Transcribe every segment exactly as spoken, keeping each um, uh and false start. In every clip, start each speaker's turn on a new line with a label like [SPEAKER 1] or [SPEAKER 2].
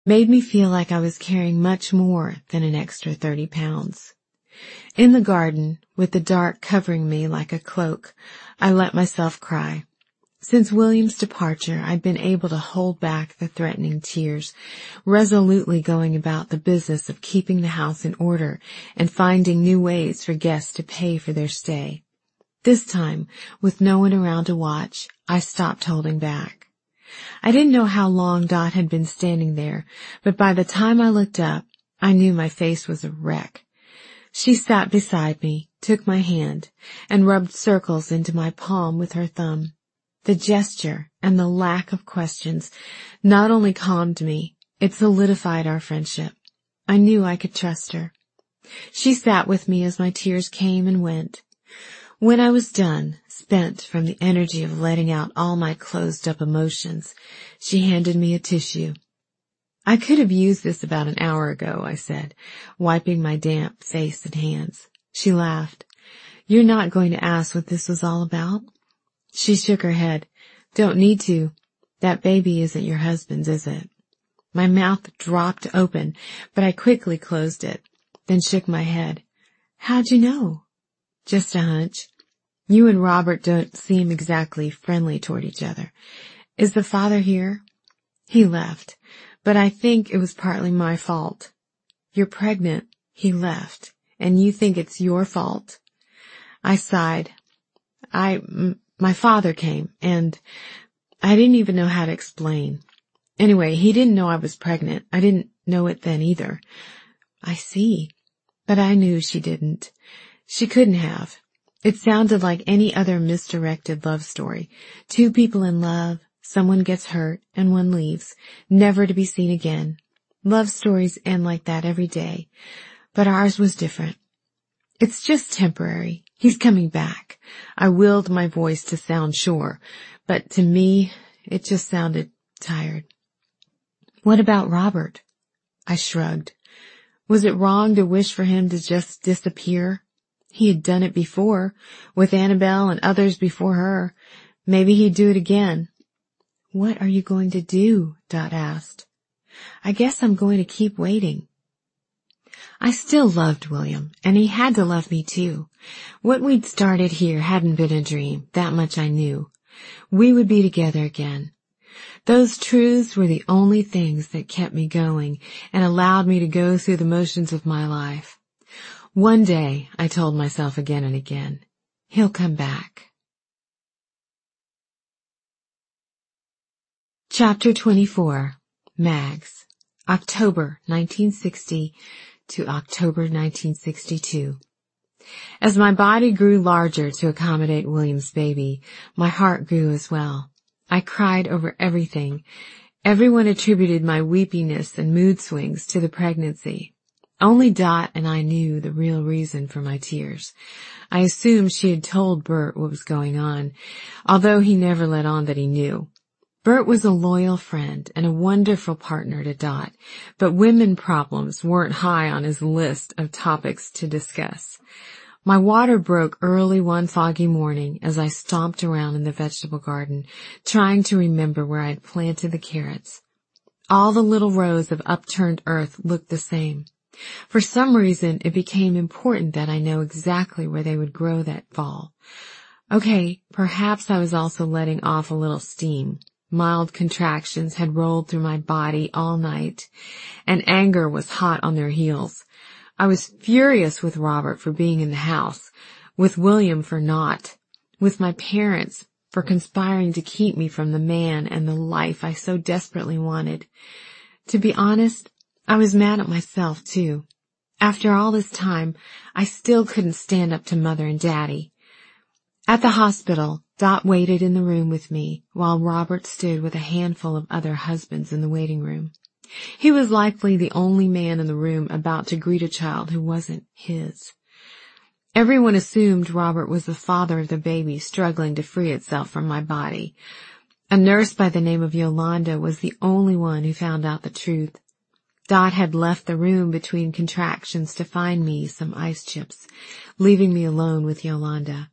[SPEAKER 1] made me feel like I was carrying much more than an extra thirty pounds. In the garden, with the dark covering me like a cloak, I let myself cry. Since William's departure, I'd been able to hold back the threatening tears, resolutely going about the business of keeping the house in order and finding new ways for guests to pay for their stay. This time, with no one around to watch, I stopped holding back. I didn't know how long Dot had been standing there, but by the time I looked up, I knew my face was a wreck. She sat beside me, took my hand, and rubbed circles into my palm with her thumb. The gesture and the lack of questions not only calmed me, it solidified our friendship. I knew I could trust her. She sat with me as my tears came and went. When I was done, spent from the energy of letting out all my closed-up emotions, she handed me a tissue. "I could have used this about an hour ago," I said, wiping my damp face and hands. She laughed. "You're not going to ask what this was all about?" She shook her head. "Don't need to. That baby isn't your husband's, is it?" My mouth dropped open, but I quickly closed it, then shook my head. "How'd you know?" "Just a hunch. You and Robert don't seem exactly friendly toward each other. Is the father here?" "He left, but I think it was partly my fault." "You're pregnant. He left, and you think it's your fault?" I sighed. I... M- My father came, and I didn't even know how to explain. Anyway, he didn't know I was pregnant. I didn't know it then either. "I see." But I knew she didn't. She couldn't have. It sounded like any other misdirected love story. Two people in love, someone gets hurt, and one leaves, never to be seen again. Love stories end like that every day, but ours was different. "It's just temporary. He's coming back." I willed my voice to sound sure, but to me, it just sounded tired. "What about Robert?" I shrugged. Was it wrong to wish for him to just disappear? He had done it before, with Annabelle and others before her. Maybe he'd do it again. "What are you going to do?" Dot asked. "I guess I'm going to keep waiting." I still loved William, and he had to love me too. What we'd started here hadn't been a dream, that much I knew. We would be together again. Those truths were the only things that kept me going and allowed me to go through the motions of my life. One day, I told myself again and again, he'll come back. Chapter twenty-four. Mags. October nineteen sixty to October nineteen sixty-two. As my body grew larger to accommodate William's baby, my heart grew as well. I cried over everything. Everyone attributed my weepiness and mood swings to the pregnancy. Only Dot and I knew the real reason for my tears. I assumed she had told Bert what was going on, although he never let on that he knew. Bert was a loyal friend and a wonderful partner to Dot, but women problems weren't high on his list of topics to discuss. My water broke early one foggy morning as I stomped around in the vegetable garden, trying to remember where I had planted the carrots. All the little rows of upturned earth looked the same. For some reason, it became important that I know exactly where they would grow that fall. Okay, perhaps I was also letting off a little steam. Mild contractions had rolled through my body all night, and anger was hot on their heels. I was furious with Robert for being in the house, with William for not, with my parents for conspiring to keep me from the man and the life I so desperately wanted. To be honest, I was mad at myself, too. After all this time, I still couldn't stand up to Mother and Daddy. At the hospital, Dot waited in the room with me, while Robert stood with a handful of other husbands in the waiting room. He was likely the only man in the room about to greet a child who wasn't his. Everyone assumed Robert was the father of the baby struggling to free itself from my body. A nurse by the name of Yolanda was the only one who found out the truth. Dot had left the room between contractions to find me some ice chips, leaving me alone with Yolanda.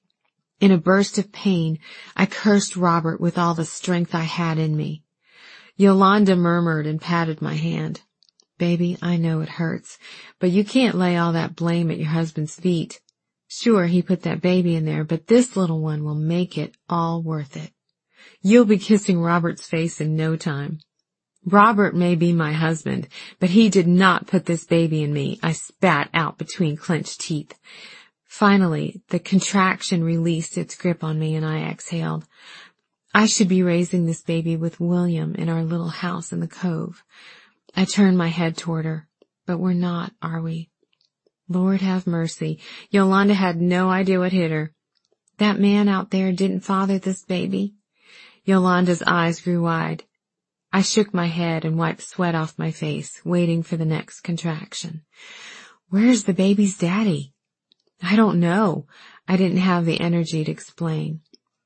[SPEAKER 1] In a burst of pain, I cursed Robert with all the strength I had in me. Yolanda murmured and patted my hand. Baby, I know it hurts, but you can't lay all that blame at your husband's feet. Sure, he put that baby in there, but this little one will make it all worth it. You'll be kissing Robert's face in no time. Robert may be my husband, but he did not put this baby in me, I spat out between clenched teeth. Finally, the contraction released its grip on me and I exhaled. I should be raising this baby with William in our little house in the cove. I turned my head toward her. But we're not, are we? Lord have mercy. Yolanda had no idea what hit her. That man out there didn't father this baby. Yolanda's eyes grew wide. I shook my head and wiped sweat off my face, waiting for the next contraction. Where's the baby's daddy? I don't know. I didn't have the energy to explain.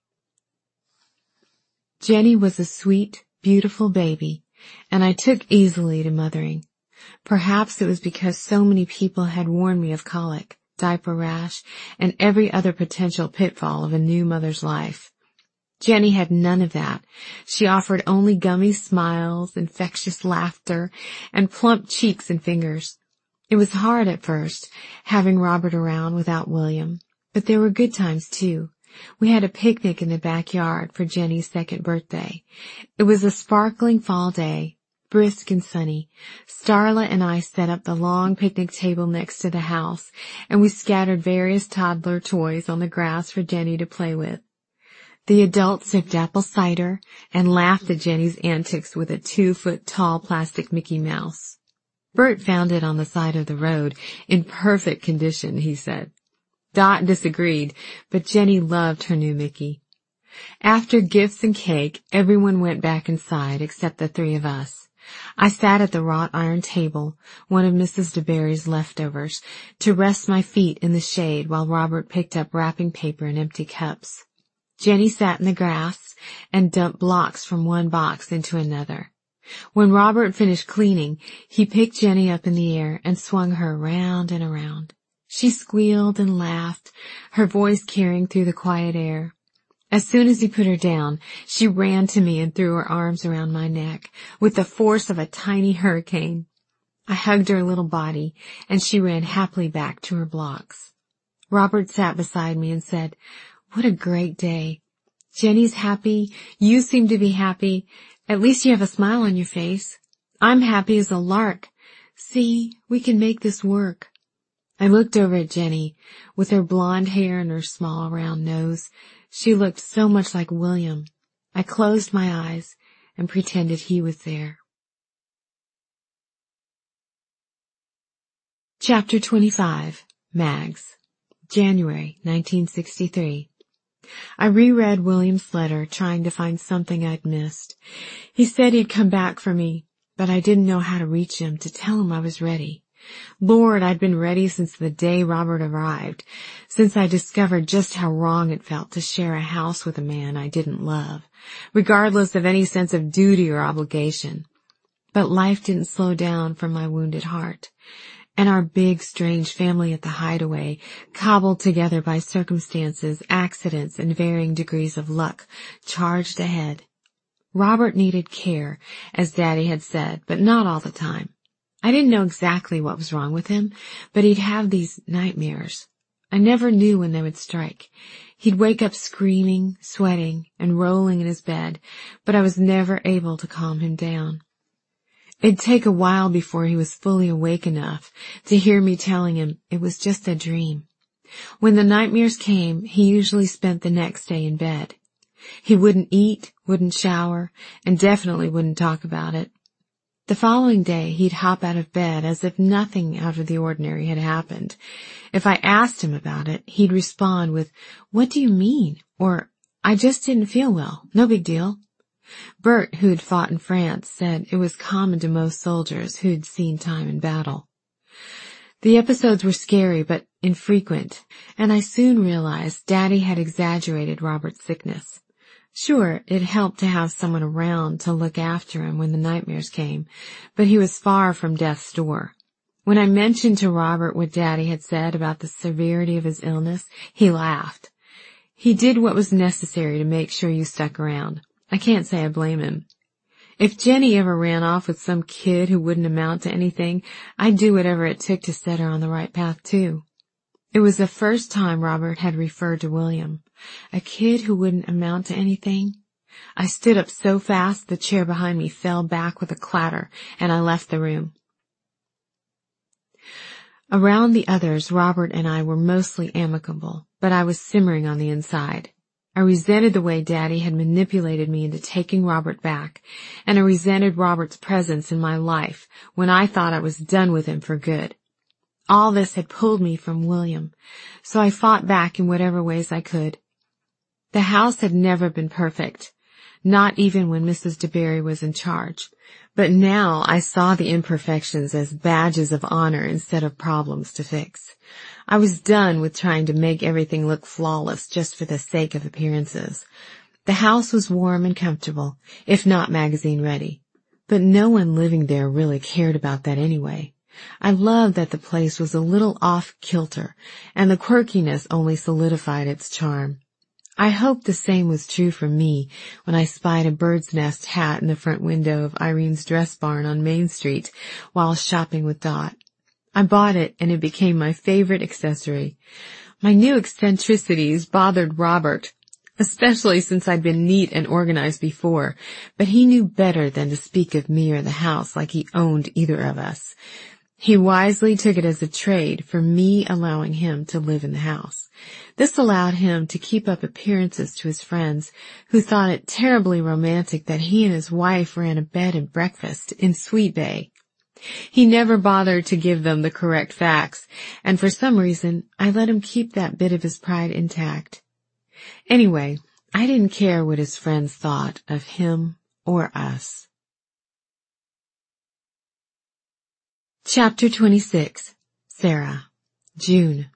[SPEAKER 1] Jenny was a sweet, beautiful baby, and I took easily to mothering. Perhaps it was because so many people had warned me of colic, diaper rash, and every other potential pitfall of a new mother's life. Jenny had none of that. She offered only gummy smiles, infectious laughter, and plump cheeks and fingers. It was hard at first, having Robert around without William, but there were good times too. We had a picnic in the backyard for Jenny's second birthday. It was a sparkling fall day, brisk and sunny. Starla and I set up the long picnic table next to the house, and we scattered various toddler toys on the grass for Jenny to play with. The adults sipped apple cider and laughed at Jenny's antics with a two-foot-tall plastic Mickey Mouse. Bert found it on the side of the road, in perfect condition, he said. Dot disagreed, but Jenny loved her new Mickey. After gifts and cake, everyone went back inside except the three of us. I sat at the wrought iron table, one of Missus DeBerry's leftovers, to rest my feet in the shade while Robert picked up wrapping paper and empty cups. Jenny sat in the grass and dumped blocks from one box into another. When Robert finished cleaning, he picked Jenny up in the air and swung her round and around. She squealed and laughed, her voice carrying through the quiet air. As soon as he put her down, she ran to me and threw her arms around my neck with the force of a tiny hurricane. I hugged her little body, and she ran happily back to her blocks. Robert sat beside me and said, "What a great day. Jenny's happy. You seem to be happy. At least you have a smile on your face. I'm happy as a lark. See, we can make this work." I looked over at Jenny. With her blonde hair and her small round nose, she looked so much like William. I closed my eyes and pretended he was there. Chapter twenty-five. Mags. January nineteen sixty-three. I reread William's letter, trying to find something I'd missed. He said he'd come back for me, but I didn't know how to reach him to tell him I was ready. Lord, I'd been ready since the day Robert arrived, since I discovered just how wrong it felt to share a house with a man I didn't love, regardless of any sense of duty or obligation. But life didn't slow down for my wounded heart, and our big, strange family at the Hideaway, cobbled together by circumstances, accidents, and varying degrees of luck, charged ahead. Robert needed care, as Daddy had said, but not all the time. I didn't know exactly what was wrong with him, but he'd have these nightmares. I never knew when they would strike. He'd wake up screaming, sweating, and rolling in his bed, but I was never able to calm him down. It'd take a while before he was fully awake enough to hear me telling him it was just a dream. When the nightmares came, he usually spent the next day in bed. He wouldn't eat, wouldn't shower, and definitely wouldn't talk about it. The following day, he'd hop out of bed as if nothing out of the ordinary had happened. If I asked him about it, he'd respond with, "What do you mean?" or, "I just didn't feel well. No big deal." Bert, who'd fought in France, said it was common to most soldiers who'd seen time in battle. The episodes were scary but infrequent, and I soon realized Daddy had exaggerated Robert's sickness. Sure, it helped to have someone around to look after him when the nightmares came, but he was far from death's door. When I mentioned to Robert what Daddy had said about the severity of his illness, he laughed. He did what was necessary to make sure you stuck around. I can't say I blame him. If Jenny ever ran off with some kid who wouldn't amount to anything, I'd do whatever it took to set her on the right path too. It was the first time Robert had referred to William. A kid who wouldn't amount to anything? I stood up so fast the chair behind me fell back with a clatter, and I left the room. Around the others, Robert and I were mostly amicable, but I was simmering on the inside. I resented the way Daddy had manipulated me into taking Robert back, and I resented Robert's presence in my life when I thought I was done with him for good. All this had pulled me from William, so I fought back in whatever ways I could. The house had never been perfect, not even when Missus DeBerry was in charge, but now I saw the imperfections as badges of honor instead of problems to fix. I was done with trying to make everything look flawless just for the sake of appearances. The house was warm and comfortable, if not magazine ready, but no one living there really cared about that anyway. I loved that the place was a little off-kilter, and the quirkiness only solidified its charm. I hoped the same was true for me when I spied a bird's nest hat in the front window of Irene's dress barn on Main Street while shopping with Dot. I bought it, and it became my favorite accessory. My new eccentricities bothered Robert, especially since I'd been neat and organized before, but he knew better than to speak of me or the house like he owned either of us. He wisely took it as a trade for me allowing him to live in the house. This allowed him to keep up appearances to his friends, who thought it terribly romantic that he and his wife ran a bed and breakfast in Sweet Bay. He never bothered to give them the correct facts, and for some reason I let him keep that bit of his pride intact. Anyway, I didn't care what his friends thought of him or us. Chapter twenty-six. Sarah. June.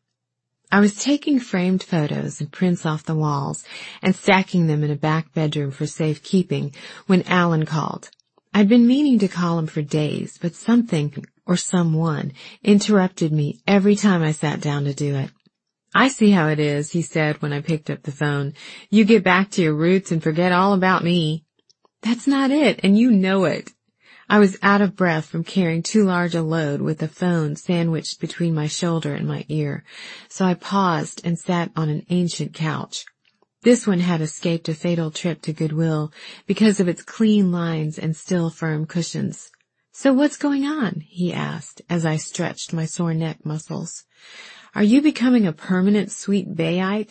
[SPEAKER 1] I was taking framed photos and prints off the walls and stacking them in a back bedroom for safekeeping when Alan called. I'd been meaning to call him for days, but something or someone interrupted me every time I sat down to do it. "I see how it is," he said when I picked up the phone. "You get back to your roots and forget all about me." "That's not it, and you know it." I was out of breath from carrying too large a load with the phone sandwiched between my shoulder and my ear, so I paused and sat on an ancient couch. This one had escaped a fatal trip to Goodwill because of its clean lines and still firm cushions. "So what's going on?" he asked as I stretched my sore neck muscles. "Are you becoming a permanent Sweet Bayite?"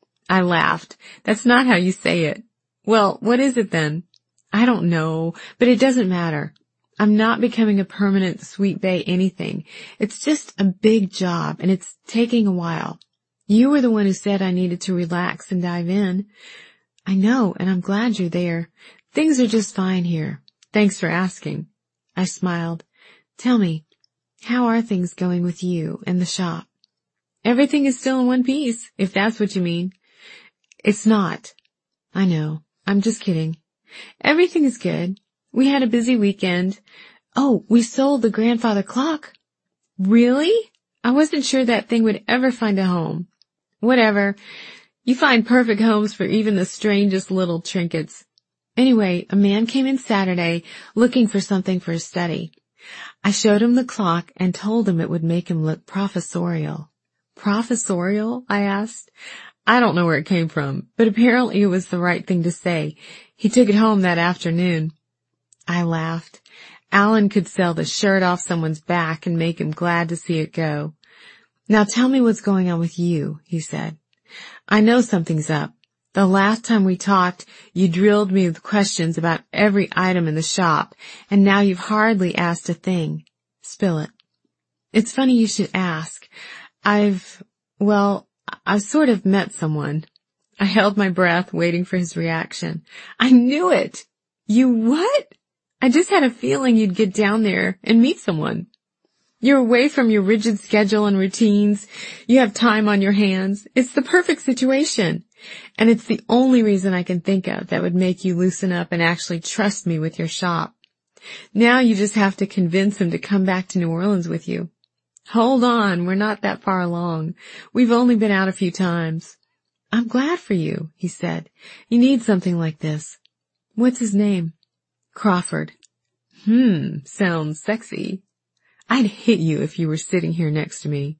[SPEAKER 1] I laughed. "That's not how you say it." "Well, what is it then?" "I don't know, but it doesn't matter. I'm not becoming a permanent Sweet Bay anything. It's just a big job, and it's taking a while. You were the one who said I needed to relax and dive in." "I know, and I'm glad you're there. Things are just fine here. Thanks for asking." I smiled. "Tell me, how are things going with you and the shop?" "Everything is still in one piece, if that's what you mean." "It's not." "I know. I'm just kidding. Everything is good. We had a busy weekend. Oh, we sold the grandfather clock." "Really? I wasn't sure that thing would ever find a home." "Whatever. You find perfect homes for even the strangest little trinkets." Anyway, a man came in Saturday looking for something for his study. I showed him the clock and told him it would make him look professorial. "Professorial?" I asked. I don't know where it came from, but apparently it was the right thing to say. He took it home that afternoon. I laughed. Alan could sell the shirt off someone's back and make him glad to see it go. "Now tell me what's going on with you," he said. "I know something's up. The last time we talked, you drilled me with questions about every item in the shop, and now you've hardly asked a thing. Spill it." "It's funny you should ask. I've, well, I've sort of met someone." I held my breath, waiting for his reaction. "I knew it." "You what?" "I just had a feeling you'd get down there and meet someone. You're away from your rigid schedule and routines. You have time on your hands. It's the perfect situation. And it's the only reason I can think of that would make you loosen up and actually trust me with your shop. Now you just have to convince him to come back to New Orleans with you." "Hold on, we're not that far along. We've only been out a few times." "I'm glad for you," he said. "You need something like this." "What's his name?" Crawford. Hmm, sounds sexy. I'd hit you if you were sitting here next to me.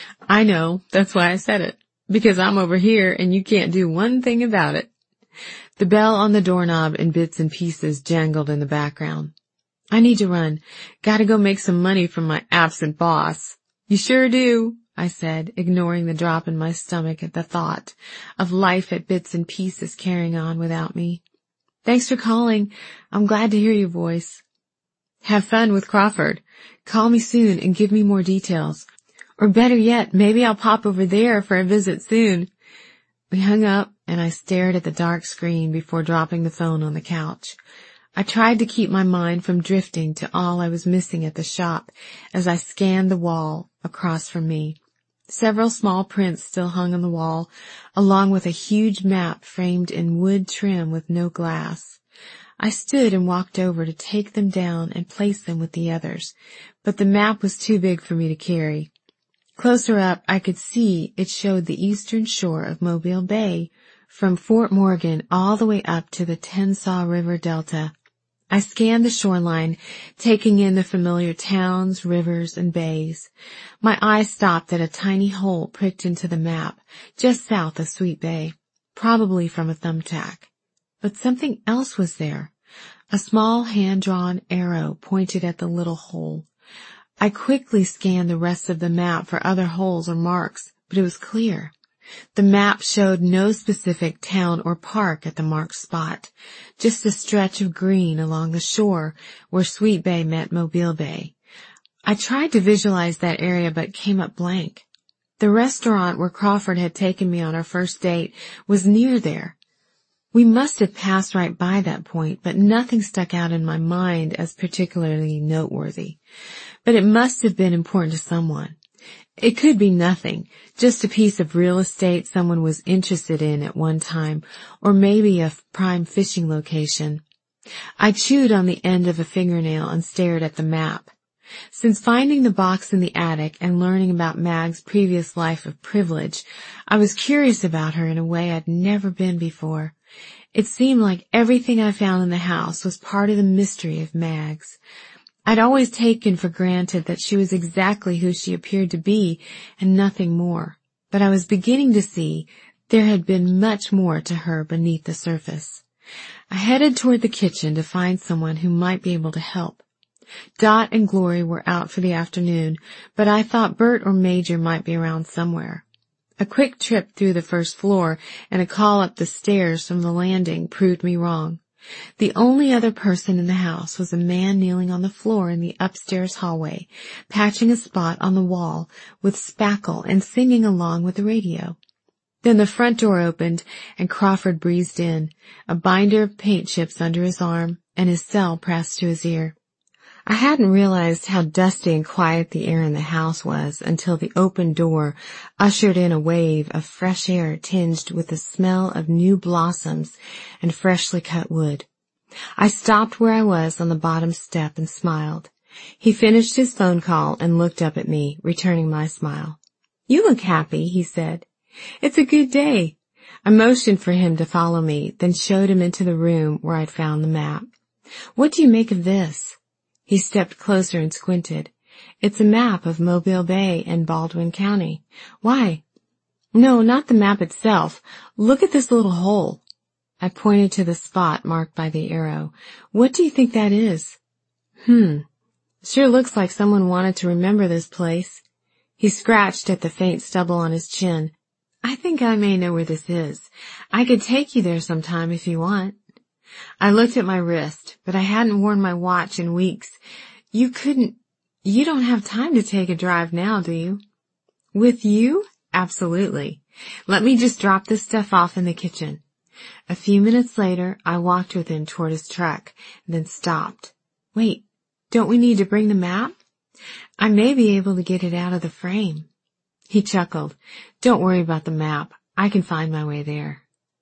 [SPEAKER 1] I know, that's why I said it. Because I'm over here and you can't do one thing about it. The bell on the doorknob in bits and pieces jangled in the background. I need to run. Gotta go make some money from my absent boss. You sure do, I said, ignoring the drop in my stomach at the thought of life at bits and pieces carrying on without me. Thanks for calling. I'm glad to hear your voice. Have fun with Crawford. Call me soon and give me more details. Or better yet, maybe I'll pop over there for a visit soon. We hung up and I stared at the dark screen before dropping the phone on the couch. I tried to keep my mind from drifting to all I was missing at the shop as I scanned the wall across from me. Several small prints still hung on the wall, along with a huge map framed in wood trim with no glass. I stood and walked over to take them down and place them with the others, but the map was too big for me to carry. Closer up, I could see it showed the eastern shore of Mobile Bay, from Fort Morgan all the way up to the Tensaw River Delta. I scanned the shoreline, taking in the familiar towns, rivers, and bays. My eye stopped at a tiny hole pricked into the map, just south of Sweet Bay, probably from a thumbtack. But something else was there. A small hand-drawn arrow pointed at the little hole. I quickly scanned the rest of the map for other holes or marks, but it was clear. The map showed no specific town or park at the marked spot, just a stretch of green along the shore where Sweet Bay met Mobile Bay. I tried to visualize that area but came up blank. The restaurant where Crawford had taken me on our first date was near there. We must have passed right by that point, but nothing stuck out in my mind as particularly noteworthy. But it must have been important to someone. It could be nothing, just a piece of real estate someone was interested in at one time, or maybe a prime fishing location. I chewed on the end of a fingernail and stared at the map. Since finding the box in the attic and learning about Mag's previous life of privilege, I was curious about her in a way I'd never been before. It seemed like everything I found in the house was part of the mystery of Mag's. I'd always taken for granted that she was exactly who she appeared to be and nothing more, but I was beginning to see there had been much more to her beneath the surface. I headed toward the kitchen to find someone who might be able to help. Dot and Glory were out for the afternoon, but I thought Bert or Major might be around somewhere. A quick trip through the first floor and a call up the stairs from the landing proved me wrong. The only other person in the house was a man kneeling on the floor in the upstairs hallway, patching a spot on the wall with spackle and singing along with the radio. Then the front door opened and Crawford breezed in, a binder of paint chips under his arm and his cell pressed to his ear. I hadn't realized how dusty and quiet the air in the house was until the open door ushered in a wave of fresh air tinged with the smell of new blossoms and freshly cut wood. I stopped where I was on the bottom step and smiled. He finished his phone call and looked up at me, returning my smile. "You look happy," he said. "It's a good day." I motioned for him to follow me, then showed him into the room where I'd found the map. "What do you make of this?" He stepped closer and squinted. "It's a map of Mobile Bay and Baldwin County." "Why?" "No, not the map itself. Look at this little hole." I pointed to the spot marked by the arrow. "What do you think that is?" Hmm. Sure looks like someone wanted to remember this place." He scratched at the faint stubble on his chin. "I think I may know where this is. I could take you there sometime if you want." I looked at my wrist, but I hadn't worn my watch in weeks. "You couldn't, you don't have time to take a drive now, do you?" "With you? Absolutely. Let me just drop this stuff off in the kitchen." A few minutes later, I walked with him toward his truck, then stopped. "Wait, don't we need to bring the map?" "I may be able to get it out of the frame." He chuckled. "Don't worry about the map. I can find my way there."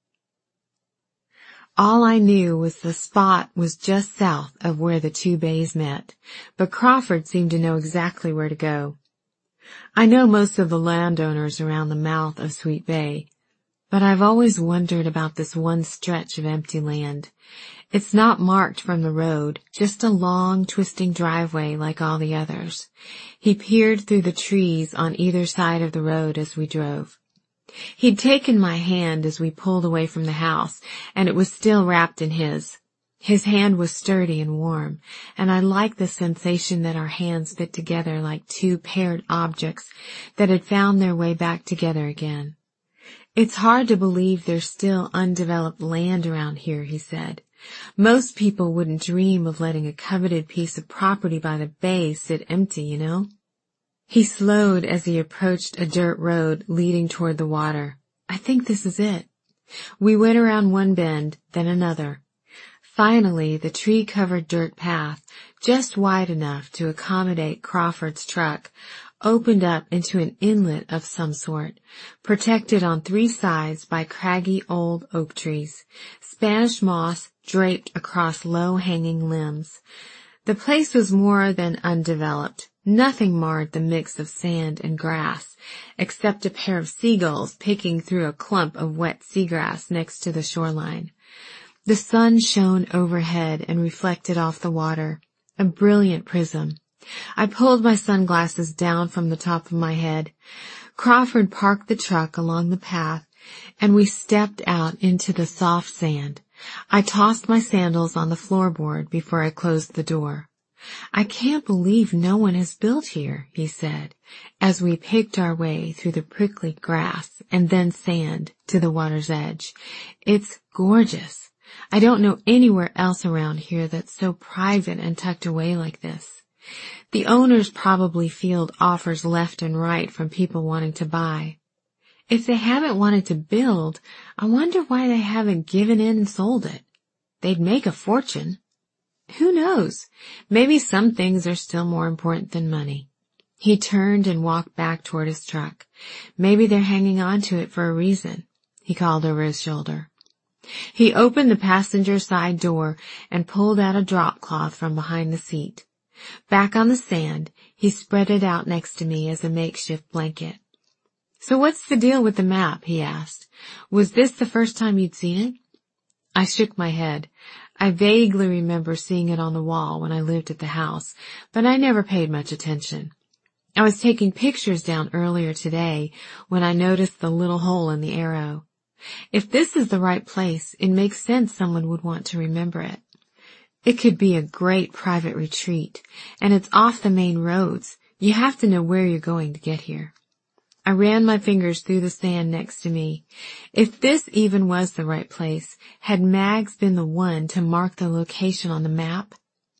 [SPEAKER 1] All I knew was the spot was just south of where the two bays met, but Crawford seemed to know exactly where to go. I know most of the landowners around the mouth of Sweet Bay, but I've always wondered about this one stretch of empty land. It's not marked from the road, just a long, twisting driveway like all the others. He peered through the trees on either side of the road as we drove. He'd taken my hand as we pulled away from the house, and it was still wrapped in his. His hand was sturdy and warm, and I liked the sensation that our hands fit together like two paired objects that had found their way back together again. "It's hard to believe there's still undeveloped land around here," he said. "Most people wouldn't dream of letting a coveted piece of property by the bay sit empty, you know." He slowed as he approached a dirt road leading toward the water. "I think this is it." We went around one bend, then another. Finally, the tree-covered dirt path, just wide enough to accommodate Crawford's truck, opened up into an inlet of some sort, protected on three sides by craggy old oak trees, Spanish moss draped across low-hanging limbs. The place was more than undeveloped. Nothing marred the mix of sand and grass, except a pair of seagulls picking through a clump of wet seagrass next to the shoreline. The sun shone overhead and reflected off the water, a brilliant prism. I pulled my sunglasses down from the top of my head. Crawford parked the truck along the path, and we stepped out into the soft sand. I tossed my sandals on the floorboard before I closed the door. "I can't believe no one has built here," he said, as we picked our way through the prickly grass and then sand to the water's edge. "It's gorgeous. I don't know anywhere else around here that's so private and tucked away like this. The owners probably field offers left and right from people wanting to buy. If they haven't wanted to build, I wonder why they haven't given in and sold it. They'd make a fortune. Who knows? Maybe some things are still more important than money." He turned and walked back toward his truck. "Maybe they're hanging on to it for a reason," he called over his shoulder. He opened the passenger side door and pulled out a drop cloth from behind the seat. Back on the sand, he spread it out next to me as a makeshift blanket. "So what's the deal with the map?" he asked. "Was this the first time you'd seen it?" I shook my head. I vaguely remember seeing it on the wall when I lived at the house, but I never paid much attention. I was taking pictures down earlier today when I noticed the little hole in the arrow. If this is the right place, it makes sense someone would want to remember it. It could be a great private retreat, and it's off the main roads. You have to know where you're going to get here. I ran my fingers through the sand next to me. If this even was the right place, had Mags been the one to mark the location on the map?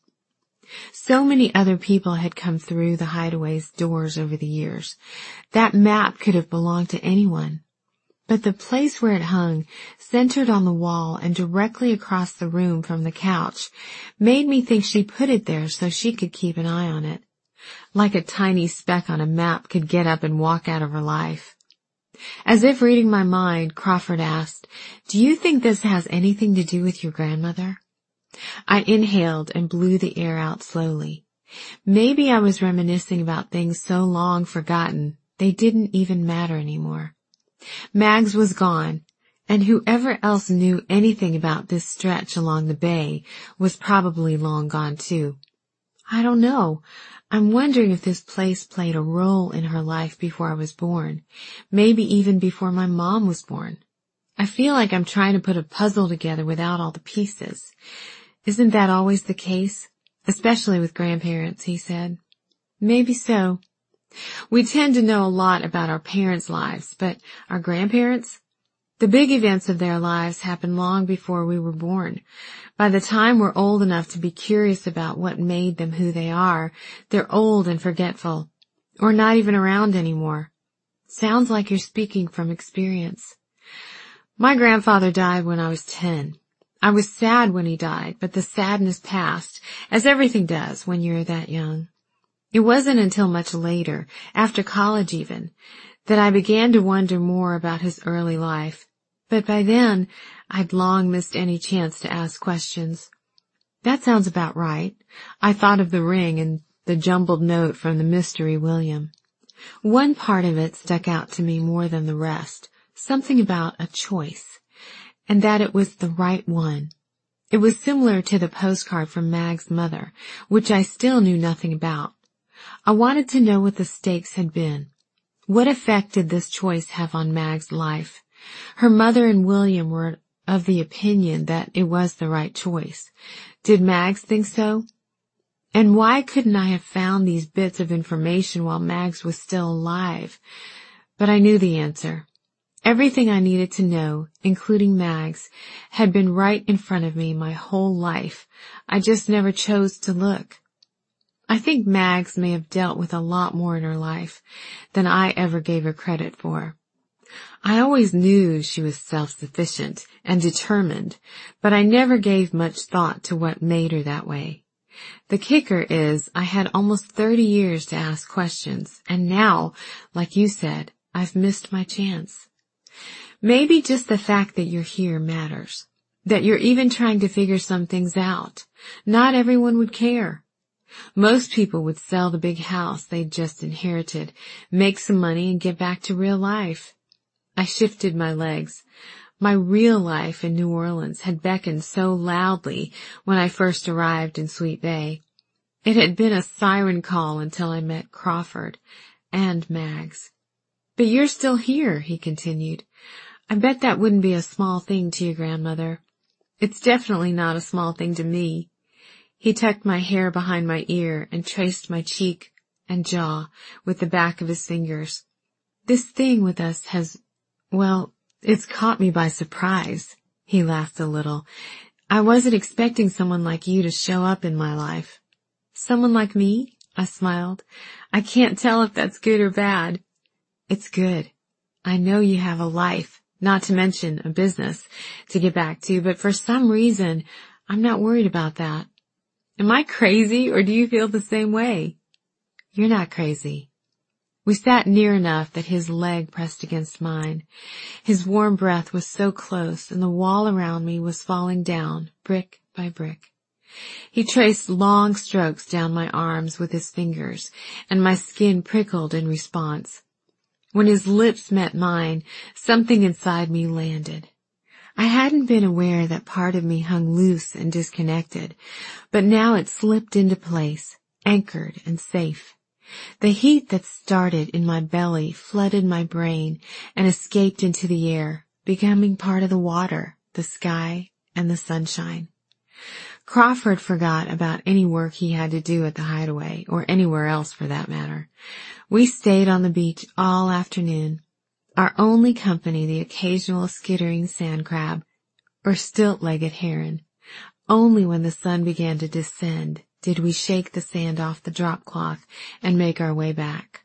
[SPEAKER 1] So many other people had come through the hideaway's doors over the years. That map could have belonged to anyone. But the place where it hung, centered on the wall and directly across the room from the couch, made me think she put it there so she could keep an eye on it. Like a tiny speck on a map could get up and walk out of her life. As if reading my mind, Crawford asked, "Do you think this has anything to do with your grandmother?" I inhaled and blew the air out slowly. Maybe I was reminiscing about things so long forgotten they didn't even matter anymore. Mags was gone, and whoever else knew anything about this stretch along the bay was probably long gone too. I don't know. I'm wondering if this place played a role in her life before I was born, maybe even before my mom was born. I feel like I'm trying to put a puzzle together without all the pieces. Isn't that always the case? Especially with grandparents, he said. Maybe so. We tend to know a lot about our parents' lives, but our grandparents? The big events of their lives happened long before we were born. By the time we're old enough to be curious about what made them who they are, they're old and forgetful, or not even around anymore. Sounds like you're speaking from experience. My grandfather died when I was ten. I was sad when he died, but the sadness passed, as everything does when you're that young. It wasn't until much later, after college even, that I began to wonder more about his early life. But by then, I'd long missed any chance to ask questions. That sounds about right. I thought of the ring and the jumbled note from the mystery William. One part of it stuck out to me more than the rest, something about a choice, and that it was the right one. It was similar to the postcard from Mag's mother, which I still knew nothing about. I wanted to know what the stakes had been. What effect did this choice have on Mag's life? Her mother and William were of the opinion that it was the right choice. Did Mags think so? And why couldn't I have found these bits of information while Mags was still alive? But I knew the answer. Everything I needed to know, including Mags, had been right in front of me my whole life. I just never chose to look. I think Mags may have dealt with a lot more in her life than I ever gave her credit for. I always knew she was self-sufficient and determined, but I never gave much thought to what made her that way. The kicker is I had almost thirty years to ask questions, and now, like you said, I've missed my chance. Maybe just the fact that you're here matters, that you're even trying to figure some things out. Not everyone would care. Most people would sell the big house they'd just inherited, make some money, and get back to real life. I shifted my legs. My real life in New Orleans had beckoned so loudly when I first arrived in Sweet Bay. It had been a siren call until I met Crawford and Mags. "But you're still here," he continued. "I bet that wouldn't be a small thing to your grandmother." "It's definitely not a small thing to me." He tucked my hair behind my ear and traced my cheek and jaw with the back of his fingers. "This thing with us has, well, it's caught me by surprise." He laughed a little. "I wasn't expecting someone like you to show up in my life." "Someone like me?" I smiled. "I can't tell if that's good or bad." "It's good. I know you have a life, not to mention a business, to get back to, but for some reason, I'm not worried about that. Am I crazy, or do you feel the same way?" "You're not crazy." We sat near enough that his leg pressed against mine. His warm breath was so close, and the wall around me was falling down, brick by brick. He traced long strokes down my arms with his fingers, and my skin prickled in response. When his lips met mine, something inside me landed. I hadn't been aware that part of me hung loose and disconnected, but now it slipped into place, anchored and safe. The heat that started in my belly flooded my brain and escaped into the air, becoming part of the water, the sky, and the sunshine. Crawford forgot about any work he had to do at the Hideaway, or anywhere else for that matter. We stayed on the beach all afternoon, our only company the occasional skittering sand crab or stilt-legged heron. Only when the sun began to descend did we shake the sand off the drop cloth and make our way back.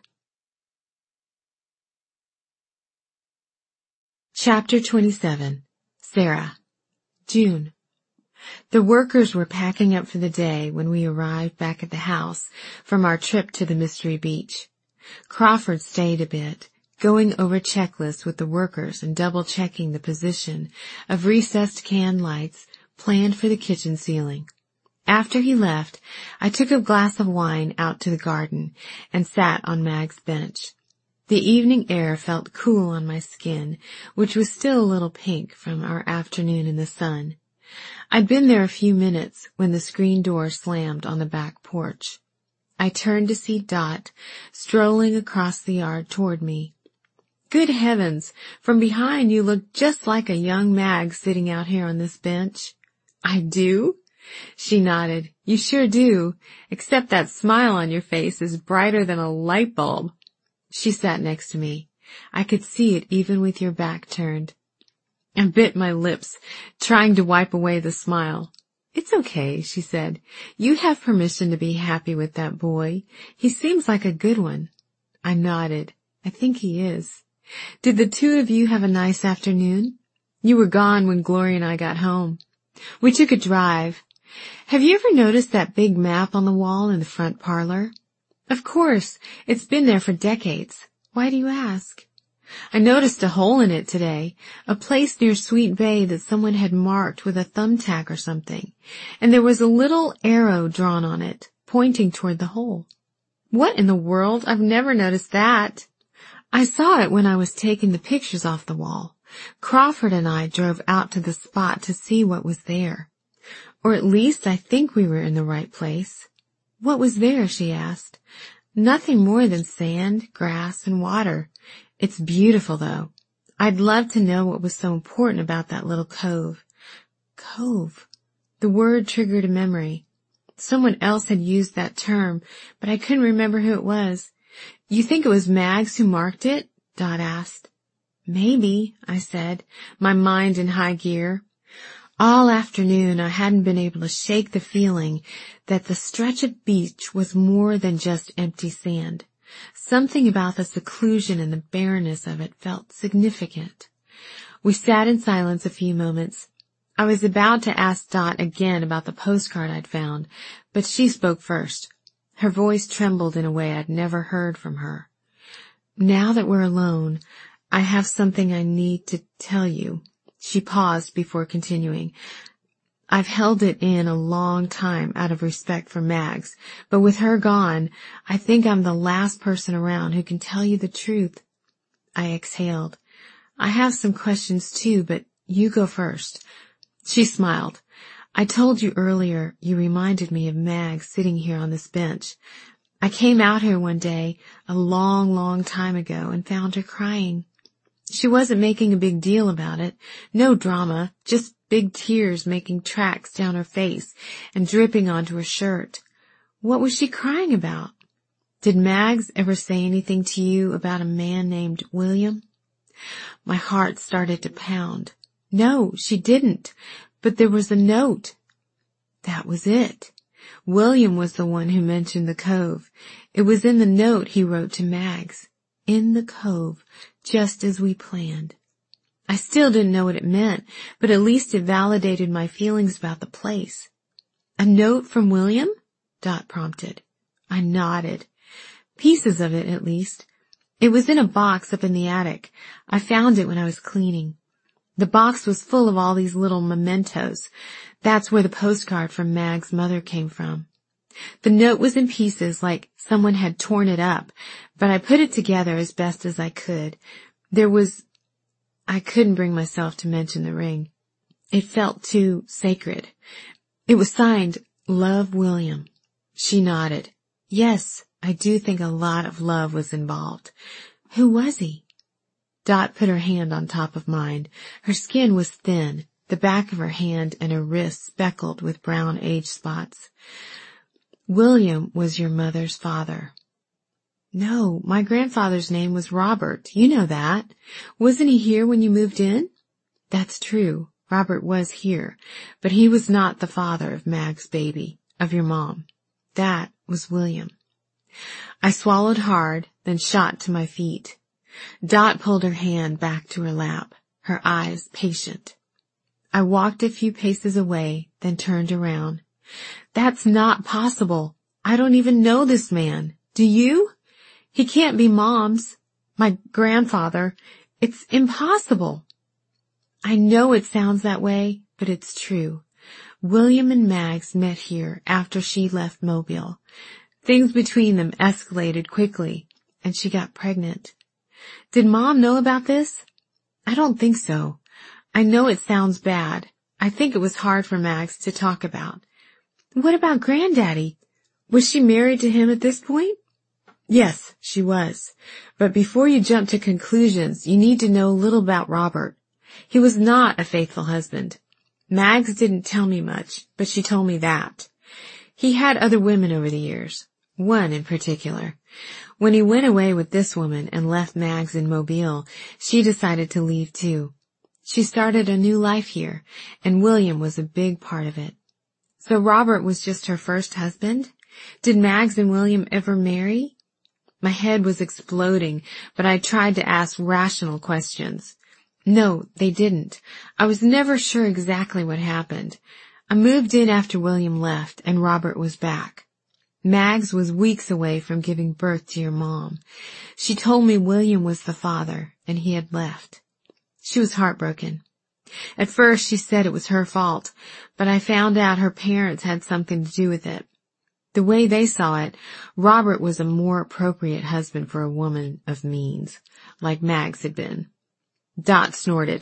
[SPEAKER 1] Chapter twenty-seven. Sarah. June. The workers were packing up for the day when we arrived back at the house from our trip to the Mystery Beach. Crawford stayed a bit, going over checklists with the workers and double-checking the position of recessed can lights planned for the kitchen ceiling. After he left, I took a glass of wine out to the garden and sat on Mag's bench. The evening air felt cool on my skin, which was still a little pink from our afternoon in the sun. I'd been there a few minutes when the screen door slammed on the back porch. I turned to see Dot strolling across the yard toward me. "Good heavens, from behind you look just like a young Mag sitting out here on this bench." "I do?" She nodded. "You sure do, except that smile on your face is brighter than a light bulb." She sat next to me. I could see it even with your back turned. I bit my lips, trying to wipe away the smile. "It's okay," she said. "You have permission to be happy with that boy. He seems like a good one." I nodded. "I think he is." "Did the two of you have a nice afternoon?" "You were gone when Gloria and I got home. We took a drive. Have you ever noticed that big map on the wall in the front parlor?" "Of course. It's been there for decades. Why do you ask?" "I noticed a hole in it today, a place near Sweet Bay that someone had marked with a thumbtack or something, and there was a little arrow drawn on it, pointing toward the hole." "What in the world? I've never noticed that." "I saw it when I was taking the pictures off the wall. Crawford and I drove out to the spot to see what was there." Or at least I think we were in the right place. What was there? She asked. Nothing more than sand, grass, and water. It's beautiful, though. I'd love to know what was so important about that little cove. Cove. The word triggered a memory. Someone else had used that term, but I couldn't remember who it was. You think it was Mags who marked it? Dot asked. Maybe, I said, my mind in high gear. All afternoon I hadn't been able to shake the feeling that the stretch of beach was more than just empty sand. Something about the seclusion and the barrenness of it felt significant. We sat in silence a few moments. I was about to ask Dot again about the postcard I'd found, but she spoke first. Her voice trembled in a way I'd never heard from her. Now that we're alone, I have something I need to tell you. She paused before continuing. I've held it in a long time out of respect for Mags, but with her gone, I think I'm the last person around who can tell you the truth. I exhaled. I have some questions too, but you go first. She smiled. I told you earlier you reminded me of Mags sitting here on this bench. I came out here one day a long, long time ago and found her crying. She wasn't making a big deal about it. No drama, just big tears making tracks down her face and dripping onto her shirt. What was she crying about? Did Mags ever say anything to you about a man named William? My heart started to pound. No, she didn't, but there was a note. That was it. William was the one who mentioned the cove. It was in the note he wrote to Mags. In the cove, just as we planned. I still didn't know what it meant, but at least it validated my feelings about the place. A note from William? Dot prompted. I nodded. Pieces of it, at least. It was in a box up in the attic. I found it when I was cleaning. The box was full of all these little mementos. That's where the postcard from Mag's mother came from. The note was in pieces, like someone had torn it up, but I put it together as best as I could. There was... I couldn't bring myself to mention the ring. It felt too sacred. It was signed, Love William. She nodded. Yes, I do think a lot of love was involved. Who was he? Dot put her hand on top of mine. Her skin was thin, the back of her hand and her wrist speckled with brown age spots. William was your mother's father. No, my grandfather's name was Robert. You know that. Wasn't he here when you moved in? That's true. Robert was here, but he was not the father of Mag's baby, of your mom. That was William. I swallowed hard, then shot to my feet. Dot pulled her hand back to her lap, her eyes patient. I walked a few paces away, then turned around. That's not possible. I don't even know this man. Do you? He can't be Mom's, my grandfather. It's impossible. I know it sounds that way, but it's true. William and Mags met here after she left Mobile. Things between them escalated quickly, and she got pregnant. Did Mom know about this? I don't think so. I know it sounds bad. I think it was hard for Mags to talk about. What about Granddaddy? Was she married to him at this point? Yes, she was. But before you jump to conclusions, you need to know a little about Robert. He was not a faithful husband. Mags didn't tell me much, but she told me that. He had other women over the years, one in particular. When he went away with this woman and left Mags in Mobile, she decided to leave too. She started a new life here, and William was a big part of it. So Robert was just her first husband? Did Mags and William ever marry? My head was exploding, but I tried to ask rational questions. No, they didn't. I was never sure exactly what happened. I moved in after William left, and Robert was back. Mags was weeks away from giving birth to your mom. She told me William was the father, and he had left. She was heartbroken. At first she said it was her fault, but I found out her parents had something to do with it. The way they saw it, Robert was a more appropriate husband for a woman of means, like Mags had been. Dot snorted.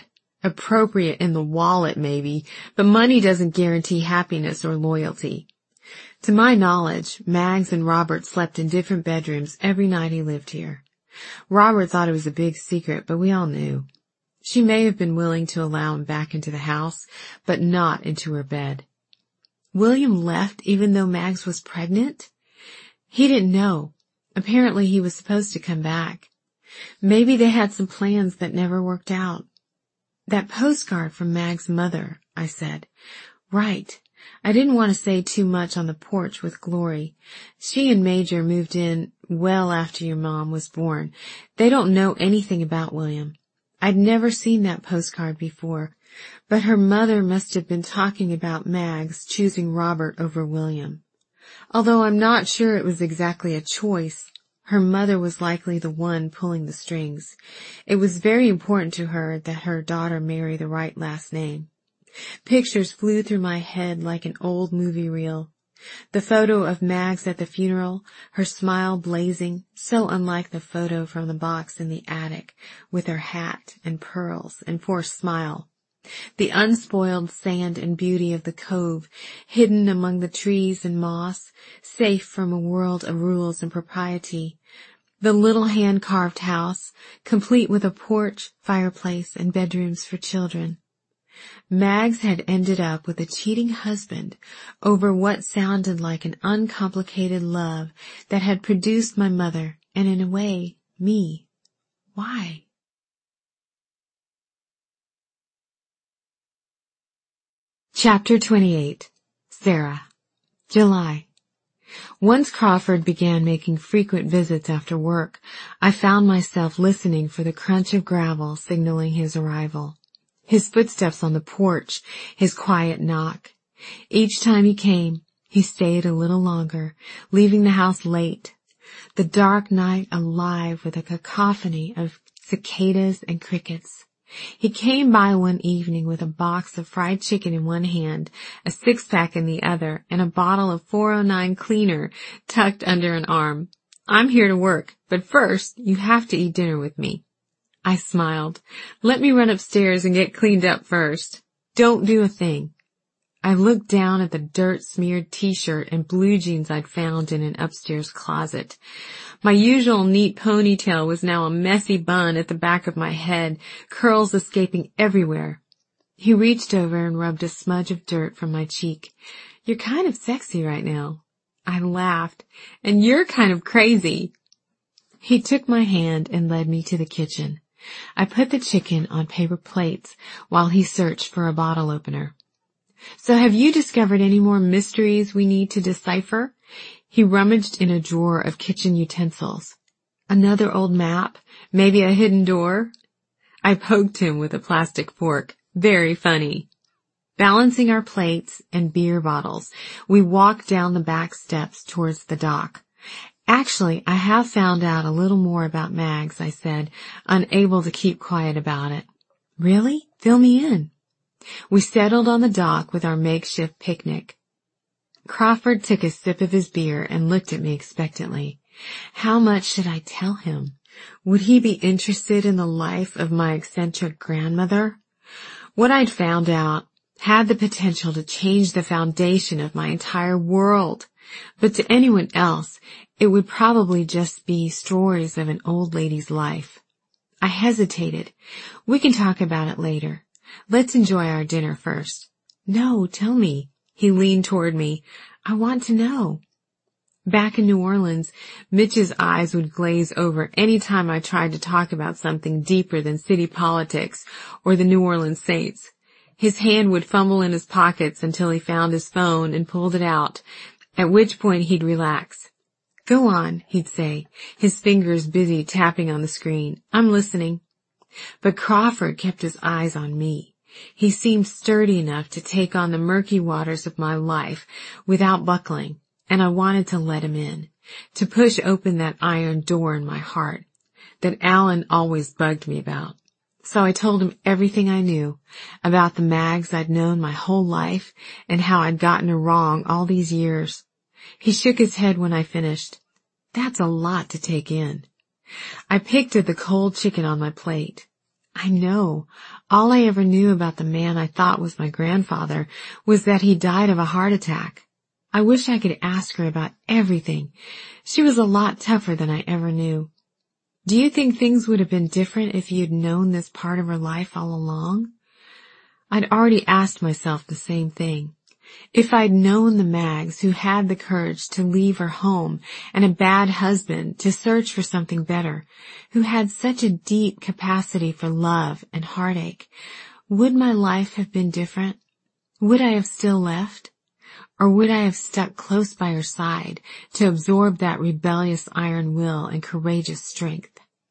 [SPEAKER 1] Appropriate in the wallet, maybe, but money doesn't guarantee happiness or loyalty. To my knowledge, Mags and Robert slept in different bedrooms every night he lived here. Robert thought it was a big secret, but we all knew. She may have been willing to allow him back into the house, but not into her bed. William left even though Mags was pregnant? He didn't know. Apparently he was supposed to come back. Maybe they had some plans that never worked out. That postcard from Mag's mother, I said. Right. I didn't want to say too much on the porch with Glory. She and Major moved in well after your mom was born. They don't know anything about William. I'd never seen that postcard before, but her mother must have been talking about Mags choosing Robert over William. Although I'm not sure it was exactly a choice, her mother was likely the one pulling the strings. It was very important to her that her daughter marry the right last name. Pictures flew through my head like an old movie reel. The photo of Mags at the funeral, her smile blazing, so unlike the photo from the box in the attic, with her hat and pearls and forced smile. The unspoiled sand and beauty of the cove, hidden among the trees and moss, safe from a world of rules and propriety. The little hand-carved house, complete with a porch, fireplace, and bedrooms for children. Mags had ended up with a cheating husband over what sounded like an uncomplicated love that had produced my mother and, in a way, me. Why? Chapter twenty-eight. Sarah. July. Once Crawford began making frequent visits after work, I found myself listening for the crunch of gravel signaling his arrival. His footsteps on the porch, his quiet knock. Each time he came, he stayed a little longer, leaving the house late. The dark night alive with a cacophony of cicadas and crickets. He came by one evening with a box of fried chicken in one hand, a six-pack in the other, and a bottle of four oh nine cleaner tucked under an arm. I'm here to work, but first you have to eat dinner with me. I smiled. Let me run upstairs and get cleaned up first. Don't do a thing. I looked down at the dirt-smeared t-shirt and blue jeans I'd found in an upstairs closet. My usual neat ponytail was now a messy bun at the back of my head, curls escaping everywhere. He reached over and rubbed a smudge of dirt from my cheek. You're kind of sexy right now. I laughed. And you're kind of crazy. He took my hand and led me to the kitchen. I put the chicken on paper plates while he searched for a bottle opener. So have you discovered any more mysteries we need to decipher? He rummaged in a drawer of kitchen utensils. Another old map? Maybe a hidden door? I poked him with a plastic fork. Very funny. Balancing our plates and beer bottles, we walked down the back steps towards the dock. Actually, I have found out a little more about Mags, I said, unable to keep quiet about it. Really? Fill me in. We settled on the dock with our makeshift picnic. Crawford took a sip of his beer and looked at me expectantly. How much should I tell him? Would he be interested in the life of my eccentric grandmother? What I'd found out had the potential to change the foundation of my entire world. But to anyone else, it would probably just be stories of an old lady's life. I hesitated. We can talk about it later. Let's enjoy our dinner first. No, tell me. He leaned toward me. I want to know. Back in New Orleans, Mitch's eyes would glaze over any time I tried to talk about something deeper than city politics or the New Orleans Saints. His hand would fumble in his pockets until he found his phone and pulled it out, at which point he'd relax. Go on, he'd say, his fingers busy tapping on the screen. I'm listening. But Crawford kept his eyes on me. He seemed sturdy enough to take on the murky waters of my life without buckling, and I wanted to let him in, to push open that iron door in my heart that Alan always bugged me about. So I told him everything I knew about the Mags I'd known my whole life and how I'd gotten her wrong all these years. He shook his head when I finished. That's a lot to take in. I picked at the cold chicken on my plate. I know. All I ever knew about the man I thought was my grandfather was that he died of a heart attack. I wish I could ask her about everything. She was a lot tougher than I ever knew. Do you think things would have been different if you'd known this part of her life all along? I'd already asked myself the same thing. If I'd known the Mags who had the courage to leave her home and a bad husband to search for something better, who had such a deep capacity for love and heartache, would my life have been different? Would I have still left? Or would I have stuck close by her side to absorb that rebellious iron will and courageous strength?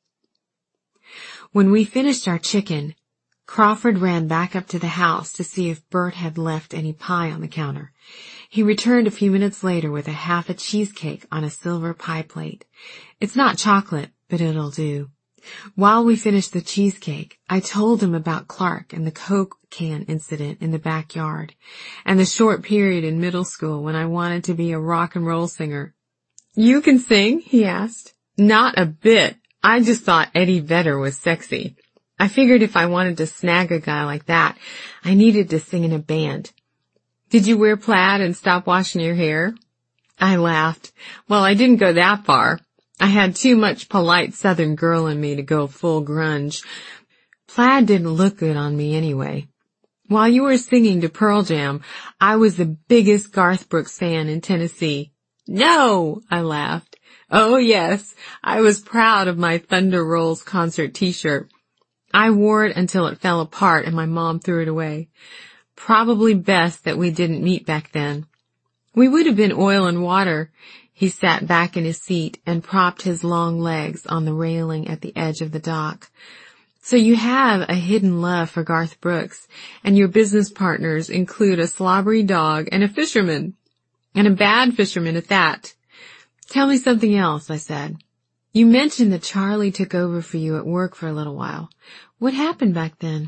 [SPEAKER 1] When we finished our chicken, Crawford ran back up to the house to see if Bert had left any pie on the counter. He returned a few minutes later with a half a cheesecake on a silver pie plate. It's not chocolate, but it'll do. While we finished the cheesecake, I told him about Clark and the Coke can incident in the backyard, and the short period in middle school when I wanted to be a rock and roll singer. "You can sing?" he asked. "Not a bit. I just thought Eddie Vedder was sexy. I figured if I wanted to snag a guy like that, I needed to sing in a band." "Did you wear plaid and stop washing your hair?" I laughed. "Well, I didn't go that far. I had too much polite Southern girl in me to go full grunge. Plaid didn't look good on me anyway. While you were singing to Pearl Jam, I was the biggest Garth Brooks fan in Tennessee." "No!" I laughed. "Oh yes, I was proud of my Thunder Rolls concert t-shirt. I wore it until it fell apart and my mom threw it away. Probably best that we didn't meet back then. We would have been oil and water." He sat back in his seat and propped his long legs on the railing at the edge of the dock. "So you have a hidden love for Garth Brooks, and your business partners include a slobbery dog and a fisherman, and a bad fisherman at that. Tell me something else," I said. "You mentioned that Charlie took over for you at work for a little while. What happened back then?"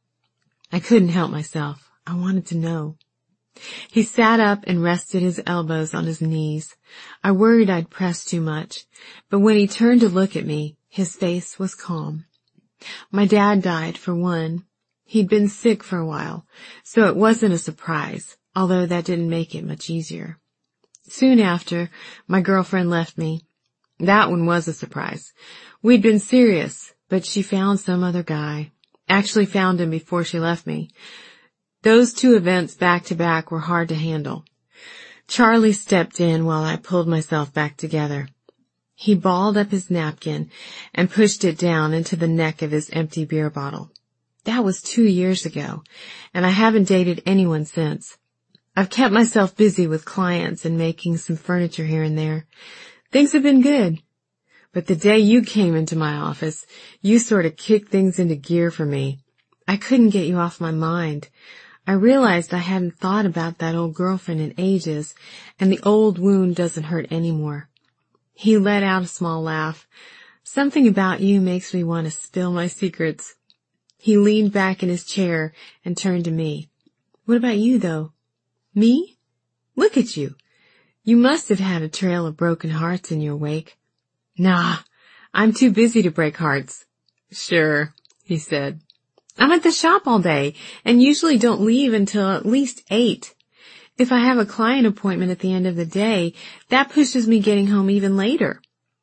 [SPEAKER 1] I couldn't help myself. I wanted to know. He sat up and rested his elbows on his knees. I worried I'd pressed too much, but when he turned to look at me, his face was calm. "My dad died, for one. He'd been sick for a while, so it wasn't a surprise, although that didn't make it much easier. Soon after, my girlfriend left me. That one was a surprise. We'd been serious, but she found some other guy. Actually found him before she left me. Those two events back to back were hard to handle. Charlie stepped in while I pulled myself back together. He balled up his napkin and pushed it down into the neck of his empty beer bottle. That was two years ago, and I haven't dated anyone since. I've kept myself busy with clients and making some furniture here and there. Things have been good. But the day you came into my office, you sort of kicked things into gear for me. I couldn't get you off my mind. I realized I hadn't thought about that old girlfriend in ages, and the old wound doesn't hurt anymore." He let out a small laugh. "Something about you makes me want to spill my secrets." He leaned back in his chair and turned to me. "What about you, though?" "Me? Look at you. You must have had a trail of broken hearts in your wake." "Nah, I'm too busy to break hearts." "Sure," he said. "I'm at the shop all day and usually don't leave until at least eight. If I have a client appointment at the end of the day, that pushes me getting home even later."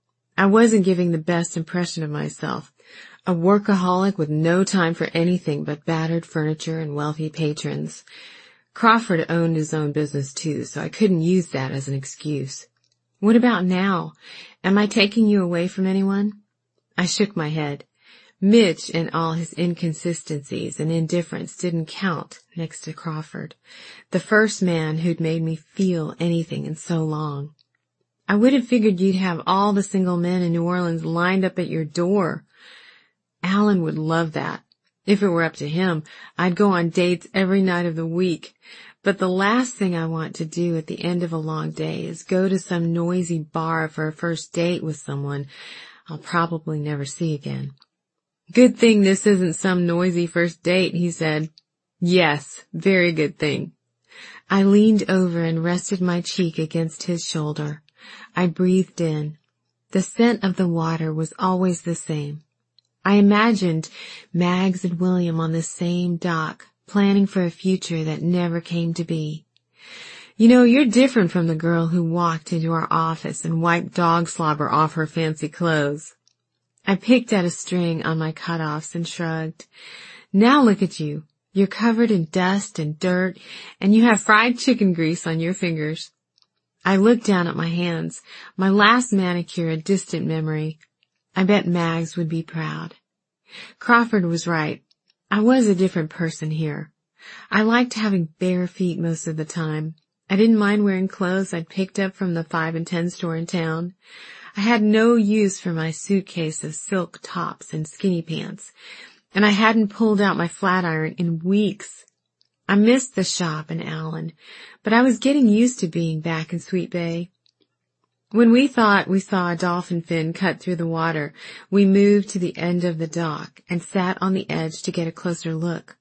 [SPEAKER 1] I wasn't giving the best impression of myself. A workaholic with no time for anything but battered furniture and wealthy patrons. Crawford owned his own business too, so I couldn't use that as an excuse. "What about now? Am I taking you away from anyone?" I shook my head. Mitch and all his inconsistencies and indifference didn't count next to Crawford, the first man who'd made me feel anything in so long. "I would have figured you'd have all the single men in New Orleans lined up at your door." "Alan would love that. If it were up to him, I'd go on dates every night of the week. But the last thing I want to do at the end of a long day is go to some noisy bar for a first date with someone I'll probably never see again." "Good thing this isn't some noisy first date," he said. "Yes, very good thing." I leaned over and rested my cheek against his shoulder. I breathed in. The scent of the water was always the same. I imagined Mags and William on the same dock, planning for a future that never came to be. You know, you're different from the girl who walked into our office and wiped dog slobber off her fancy clothes. I picked at a string on my cutoffs and shrugged. Now look at you. You're covered in dust and dirt, and you have fried chicken grease on your fingers. I looked down at my hands, my last manicure a distant memory. I bet Mags would be proud. Crawford was right. I was a different person here. I liked having bare feet most of the time. I didn't mind wearing clothes I'd picked up from the five and ten store in town. I had no use for my suitcase of silk tops and skinny pants, and I hadn't pulled out my flat iron in weeks. I missed the shop and Alan, but I was getting used to being back in Sweet Bay. When we thought we saw a dolphin fin cut through the water, we moved to the end of the dock and sat on the edge to get a closer look.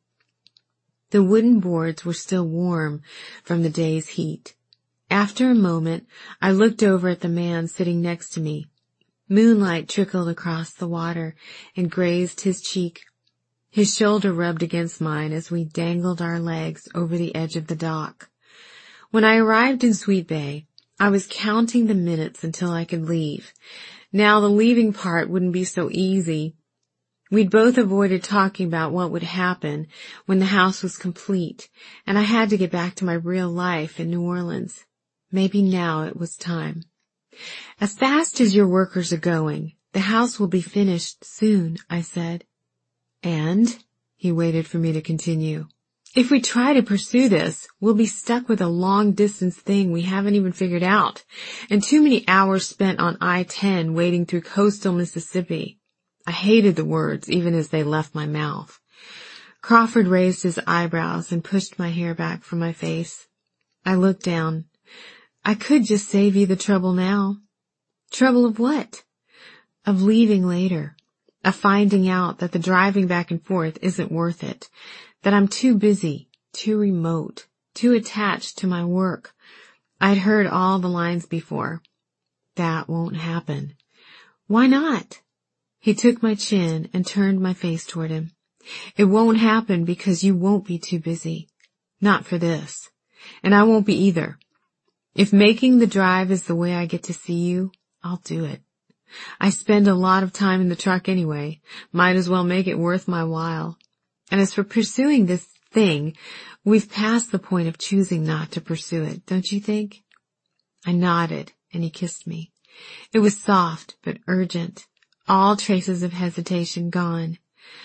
[SPEAKER 1] The wooden boards were still warm from the day's heat. After a moment, I looked over at the man sitting next to me. Moonlight trickled across the water and grazed his cheek. His shoulder rubbed against mine as we dangled our legs over the edge of the dock. When I arrived in Sweet Bay, I was counting the minutes until I could leave. Now the leaving part wouldn't be so easy. We'd both avoided talking about what would happen when the house was complete, and I had to get back to my real life in New Orleans. Maybe now it was time. As fast as your workers are going, the house will be finished soon, I said. And? He waited for me to continue. If we try to pursue this, we'll be stuck with a long-distance thing we haven't even figured out, and too many hours spent on I ten wading through coastal Mississippi. I hated the words, even as they left my mouth. Crawford raised his eyebrows and pushed my hair back from my face. I looked down. I could just save you the trouble now. Trouble of what? Of leaving later. Of finding out that the driving back and forth isn't worth it. That I'm too busy, too remote, too attached to my work. I'd heard all the lines before. That won't happen. Why not? He took my chin and turned my face toward him. It won't happen because you won't be too busy. Not for this. And I won't be either. If making the drive is the way I get to see you, I'll do it. I spend a lot of time in the truck anyway. Might as well make it worth my while. And as for pursuing this thing, we've passed the point of choosing not to pursue it, don't you think? I nodded, and he kissed me. It was soft, but urgent. All traces of hesitation gone.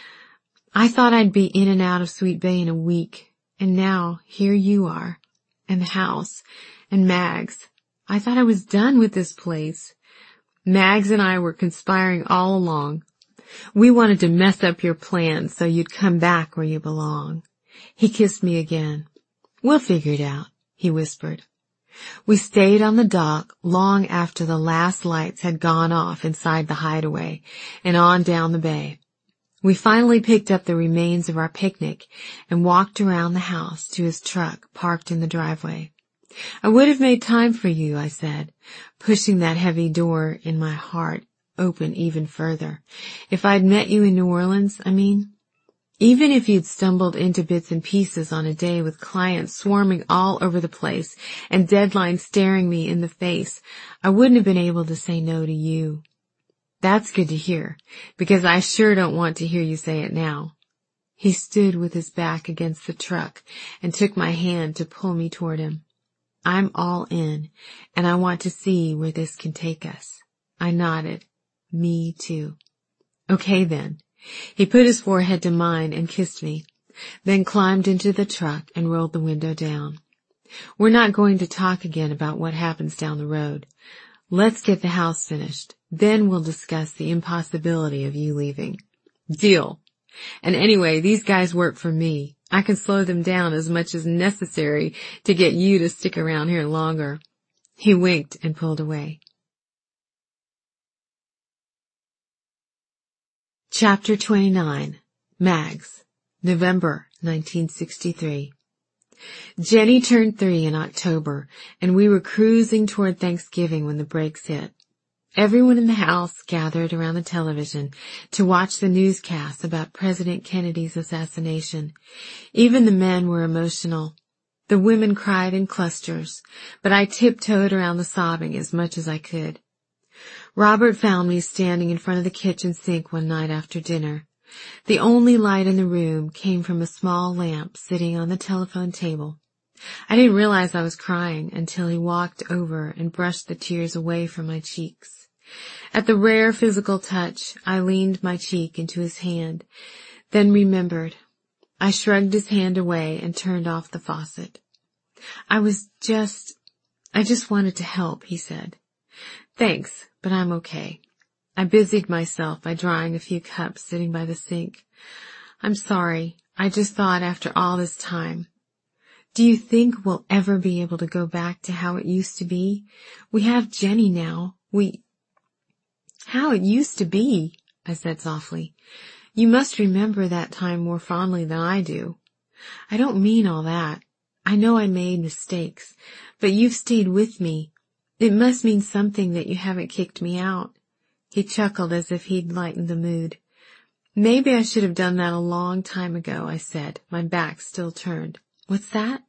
[SPEAKER 1] I thought I'd be in and out of Sweet Bay in a week, and now here you are, and the house, and Mags. I thought I was done with this place. Mags and I were conspiring all along. We wanted to mess up your plans so you'd come back where you belong. He kissed me again. We'll figure it out, he whispered. We stayed on the dock long after the last lights had gone off inside the hideaway and on down the bay. We finally picked up the remains of our picnic and walked around the house to his truck parked in the driveway. I would have made time for you, I said, pushing that heavy door in my heart open even further. If I'd met you in New Orleans, I mean. Even if you'd stumbled into bits and pieces on a day with clients swarming all over the place and deadlines staring me in the face, I wouldn't have been able to say no to you. That's good to hear, because I sure don't want to hear you say it now. He stood with his back against the truck and took my hand to pull me toward him. I'm all in, and I want to see where this can take us. I nodded. Me too. Okay then. He put his forehead to mine and kissed me, then climbed into the truck and rolled the window down. We're not going to talk again about what happens down the road. Let's get the house finished. Then we'll discuss the impossibility of you leaving. Deal. And anyway, these guys work for me. I can slow them down as much as necessary to get you to stick around here longer. He winked and pulled away. Chapter twenty-nine. Mags. November nineteen sixty-three. Jenny turned three in October, and we were cruising toward Thanksgiving when the breaks hit. Everyone in the house gathered around the television to watch the newscast about President Kennedy's assassination. Even the men were emotional. The women cried in clusters, but I tiptoed around the sobbing as much as I could. Robert found me standing in front of the kitchen sink one night after dinner. The only light in the room came from a small lamp sitting on the telephone table. I didn't realize I was crying until he walked over and brushed the tears away from my cheeks. At the rare physical touch, I leaned my cheek into his hand, then remembered. I shrugged his hand away and turned off the faucet. I was just, I just wanted to help, he said. Thanks, but I'm okay. I busied myself by drying a few cups sitting by the sink. I'm sorry. I just thought after all this time. Do you think we'll ever be able to go back to how it used to be? We have Jenny now. We... How it used to be, I said softly. You must remember that time more fondly than I do. I don't mean all that. I know I made mistakes, but you've stayed with me. It must mean something that you haven't kicked me out. He chuckled as if he'd lightened the mood. Maybe I should have done that a long time ago, I said, my back still turned. What's that?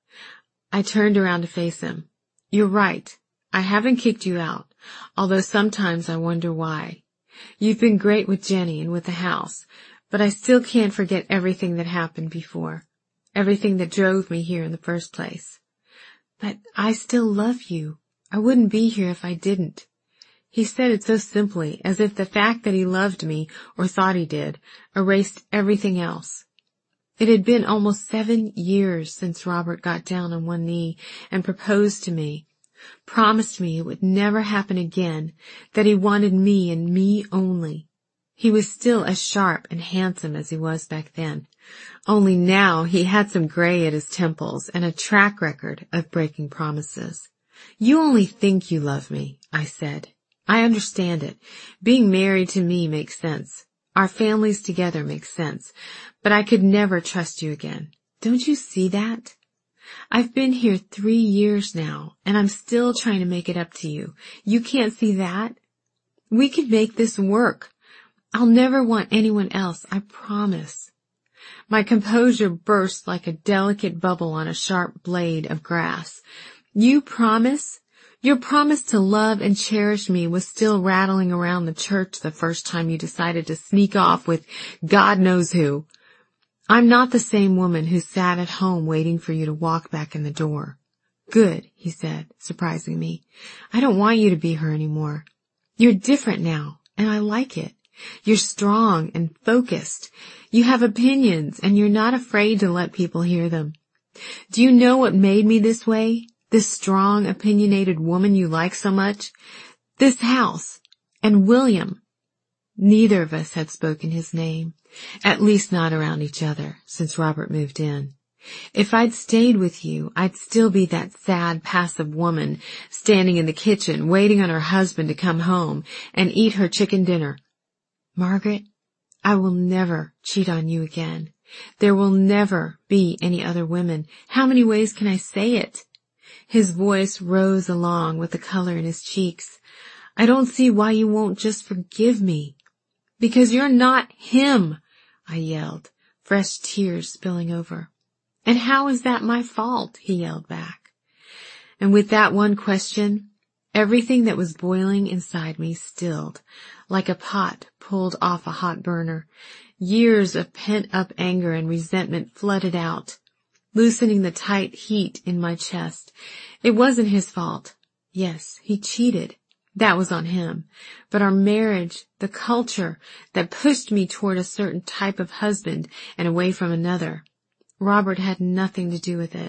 [SPEAKER 1] I turned around to face him. You're right. I haven't kicked you out, although sometimes I wonder why. You've been great with Jenny and with the house, but I still can't forget everything that happened before, everything that drove me here in the first place. But I still love you. I wouldn't be here if I didn't. He said it so simply, as if the fact that he loved me, or thought he did, erased everything else. It had been almost seven years since Robert got down on one knee and proposed to me, promised me it would never happen again, that he wanted me and me only. He was still as sharp and handsome as he was back then, only now he had some gray at his temples and a track record of breaking promises. You only think you love me, I said. I understand it. Being married to me makes sense. Our families together make sense, but I could never trust you again. Don't you see that? I've been here three years now, and I'm still trying to make it up to you. You can't see that? We could make this work. I'll never want anyone else, I promise. My composure burst like a delicate bubble on a sharp blade of grass. You promise? Your promise to love and cherish me was still rattling around the church the first time you decided to sneak off with God knows who. I'm not the same woman who sat at home waiting for you to walk back in the door. Good, he said, surprising me. I don't want you to be her anymore. You're different now, and I like it. You're strong and focused. You have opinions, and you're not afraid to let people hear them. Do you know what made me this way? This strong, opinionated woman you like so much? This house. And William. Neither of us had spoken his name, at least not around each other, since Robert moved in. If I'd stayed with you, I'd still be that sad, passive woman standing in the kitchen, waiting on her husband to come home and eat her chicken dinner. Margaret, I will never cheat on you again. There will never be any other women. How many ways can I say it? His voice rose along with the color in his cheeks. I don't see why you won't just forgive me. Because you're not him, I yelled, fresh tears spilling over. And how is that my fault? He yelled back. And with that one question, everything that was boiling inside me stilled, like a pot pulled off a hot burner. Years of pent-up anger and resentment flooded out, loosening the tight heat in my chest. It wasn't his fault. Yes, he cheated. That was on him. But our marriage, the culture that pushed me toward a certain type of husband and away from another, Robert had nothing to do with it.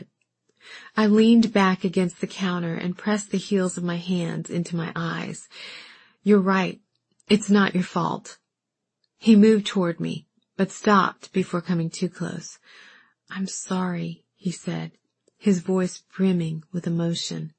[SPEAKER 1] I leaned back against the counter and pressed the heels of my hands into my eyes. You're right. It's not your fault. He moved toward me, but stopped before coming too close. I'm sorry, he said, his voice brimming with emotion.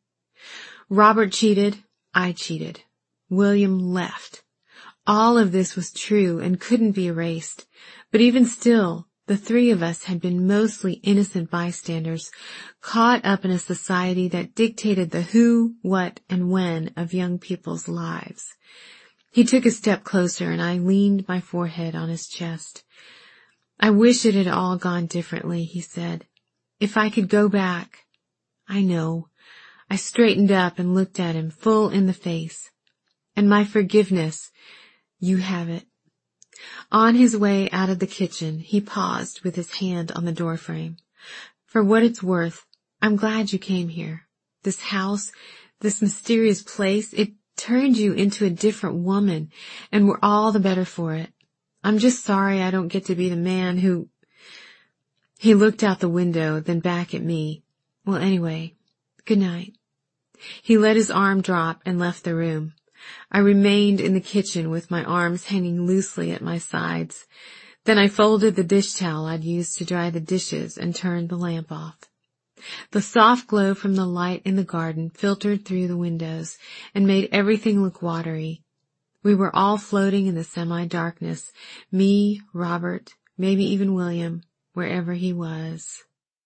[SPEAKER 1] Robert cheated. I cheated. William left. All of this was true and couldn't be erased. But even still, The three of us had been mostly innocent bystanders, caught up in a society that dictated the who, what, and when of young people's lives. He took a step closer, and I leaned my forehead on his chest. "I wish it had all gone differently," he said. "If I could go back." "I know." I straightened up and looked at him full in the face. "And my forgiveness, you have it." On his way out of the kitchen, he paused with his hand on the doorframe. "For what it's worth, I'm glad you came here. This house, this mysterious place, it turned you into a different woman, and we're all the better for it. I'm just sorry I don't get to be the man who—" He looked out the window, then back at me. "Well, anyway, good night." He let his arm drop and left the room. I remained in the kitchen with my arms hanging loosely at my sides. Then I folded the dish towel I'd used to dry the dishes and turned the lamp off. The soft glow from the light in the garden filtered through the windows and made everything look watery. We were all floating in the semi-darkness, me, Robert, maybe even William, wherever he was.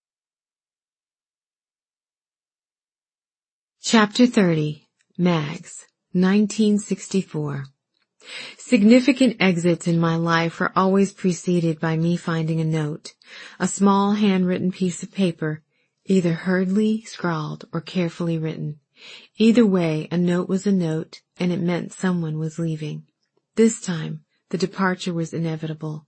[SPEAKER 1] Chapter thirty. Mags. nineteen sixty-four. Significant exits in my life are always preceded by me finding a note, a small handwritten piece of paper, either hurriedly scrawled or carefully written. Either way, a note was a note, and it meant someone was leaving. This time, the departure was inevitable.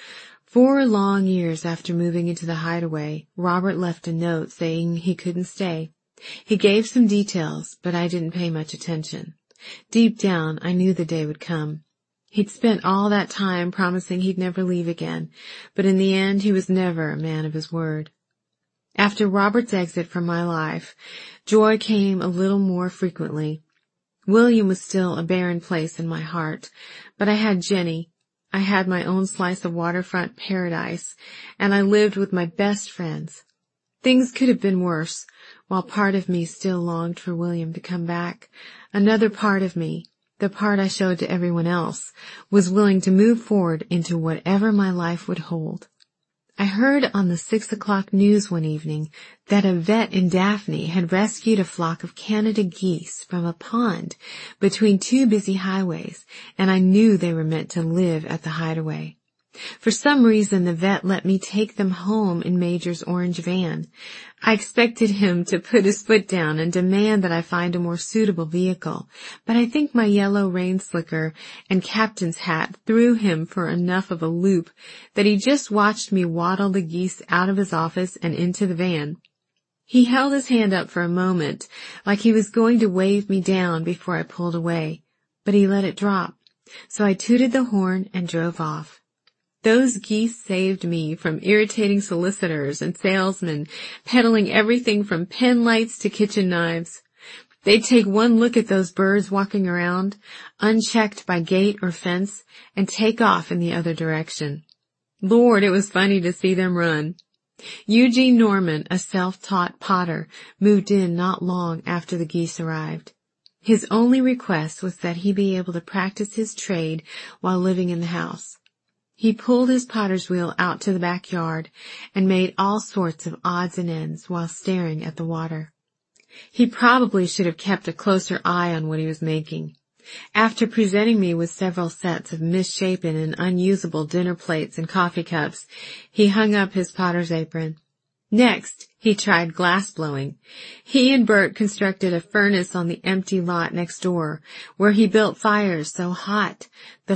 [SPEAKER 1] Four long years after moving into the hideaway, Robert left a note saying he couldn't stay. He gave some details, but I didn't pay much attention. Deep down, I knew the day would come. He'd spent all that time promising he'd never leave again, but in the end he was never a man of his word. After Robert's exit from my life, joy came a little more frequently. William was still a barren place in my heart, but I had Jenny. I had my own slice of waterfront paradise, and I lived with my best friends. Things could have been worse. While part of me still longed for William to come back, another part of me, the part I showed to everyone else, was willing to move forward into whatever my life would hold. I heard on the six o'clock news one evening that a vet in Daphne had rescued a flock of Canada geese from a pond between two busy highways, and I knew they were meant to live at the hideaway. For some reason, the vet let me take them home in Major's orange van. I expected him to put his foot down and demand that I find a more suitable vehicle, but I think my yellow rain slicker and captain's hat threw him for enough of a loop that he just watched me waddle the geese out of his office and into the van. He held his hand up for a moment, like he was going to wave me down before I pulled away, but he let it drop, so I tooted the horn and drove off. Those geese saved me from irritating solicitors and salesmen peddling everything from pen lights to kitchen knives. They'd take one look at those birds walking around, unchecked by gate or fence, and take off in the other direction. Lord, it was funny to see them run. Eugene Norman, a self-taught potter, moved in not long after the geese arrived. His only request was that he be able to practice his trade while living in the house. He pulled his potter's wheel out to the backyard and made all sorts of odds and ends while staring at the water. He probably should have kept a closer eye on what he was making. After presenting me with several sets of misshapen and unusable dinner plates and coffee cups, he hung up his potter's apron. Next, he tried glass blowing. He and Bert constructed a furnace on the empty lot next door, where he built fires so hot the